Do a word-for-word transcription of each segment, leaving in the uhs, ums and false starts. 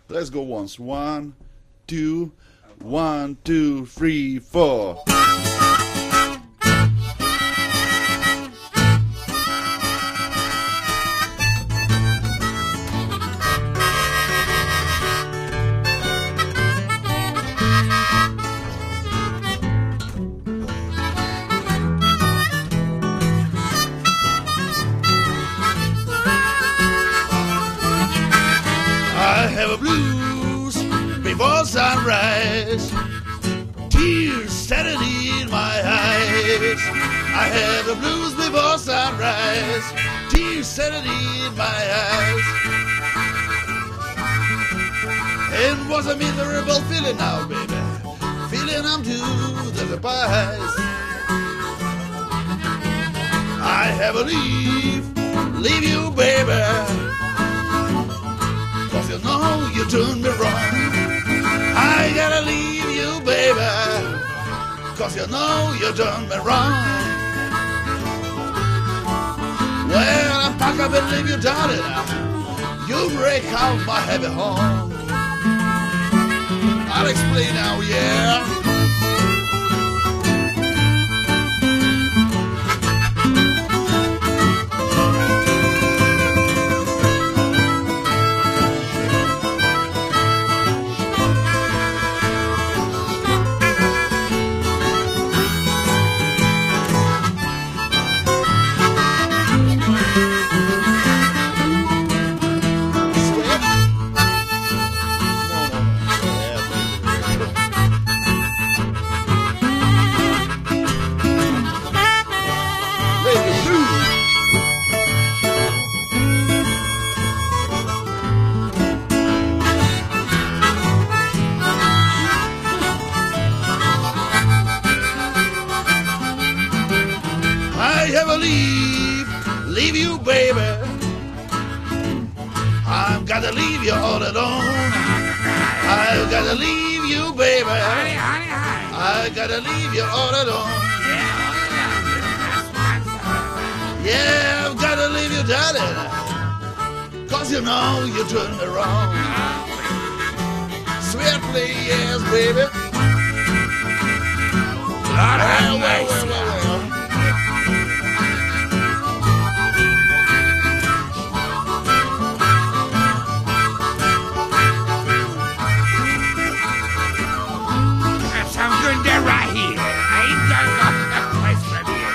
Let's go once. One, two, one, two, three, four. I have a blues before sunrise, tears standing in my eyes. I have the blues before sunrise, tears standing in my eyes. It was a miserable feeling now, baby, feeling I'm to the despise. I have a leave, leave you, baby, cause you know you turned me wrong. I gotta leave you, baby, cause you know you done me wrong. Well, I pack up and leave you, darling. You break out my heavy home. I'll explain now, yeah. I have a leave, leave you, baby. I'm gotta leave you all alone. I've gotta leave you, baby. I gotta leave you all alone. Yeah, I've gotta leave you, darling, cause you know you turned me wrong. Sweetly, yes, baby. Lord have Well, well, mercy. well, well, well. That's some good there right here. I ain't gonna go to that place from here.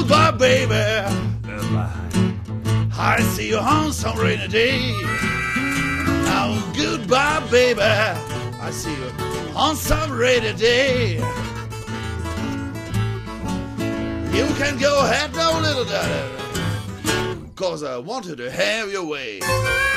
goodbye, baby. Goodbye. I see you on some rainy day. Now goodbye, baby. I see you on some rainy day. You can go ahead now, little daddy, 'cause I wanted to have your way.